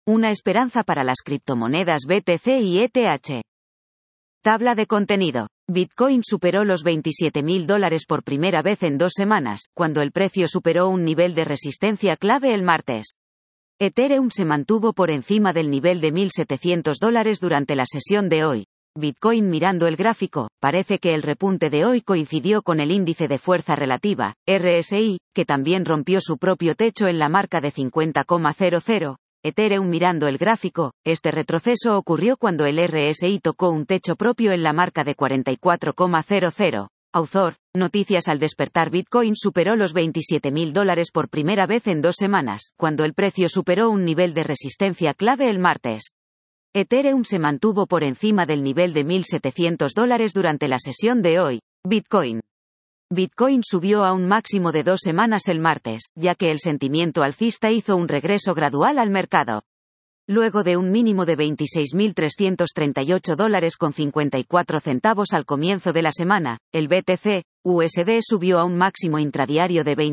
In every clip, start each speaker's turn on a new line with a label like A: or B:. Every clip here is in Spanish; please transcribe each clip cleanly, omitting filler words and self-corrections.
A: Una esperanza para las criptomonedas BTC y ETH. Tabla de contenido. Bitcoin superó los $27.000 por primera vez en 2 semanas, cuando el precio superó un nivel de resistencia clave el martes. Ethereum se mantuvo por encima del nivel de $1.700 durante la sesión de hoy. Bitcoin mirando el gráfico, parece que el repunte de hoy coincidió con el índice de fuerza relativa, RSI, que también rompió su propio techo en la marca de 50,00. Ethereum mirando el gráfico, este retroceso ocurrió cuando el RSI tocó un techo propio en la marca de 44,00. Author, noticias al despertar. Bitcoin superó los $27.000 por primera vez en 2 semanas, cuando el precio superó un nivel de resistencia clave el martes. Ethereum se mantuvo por encima del nivel de $1.700 durante la sesión de hoy. Bitcoin subió a un máximo de 2 semanas el martes, ya que el sentimiento alcista hizo un regreso gradual al mercado. Luego de un mínimo de $26.338,54 al comienzo de la semana, el BTC/USD subió a un máximo intradiario de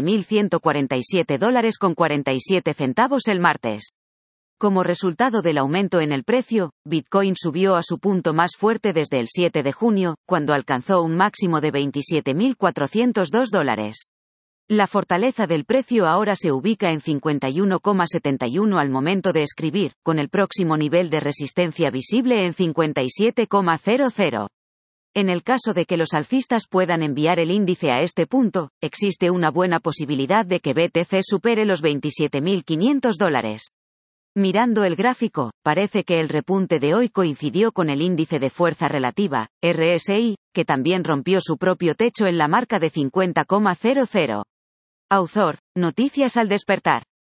A: $27.147,47 el martes. Como resultado del aumento en el precio, Bitcoin subió a su punto más fuerte desde el 7 de junio, cuando alcanzó un máximo de $27.402. La fortaleza del precio ahora se ubica en 51,71 al momento de escribir, con el próximo nivel de resistencia visible en 57,00. En el caso de que los alcistas puedan enviar el índice a este punto, existe una buena posibilidad de que BTC supere los $27.500. Mirando el gráfico, parece que el repunte de hoy coincidió con el índice de fuerza relativa, RSI, que también rompió su propio techo en la marca de 50,00. Author, noticias al despertar.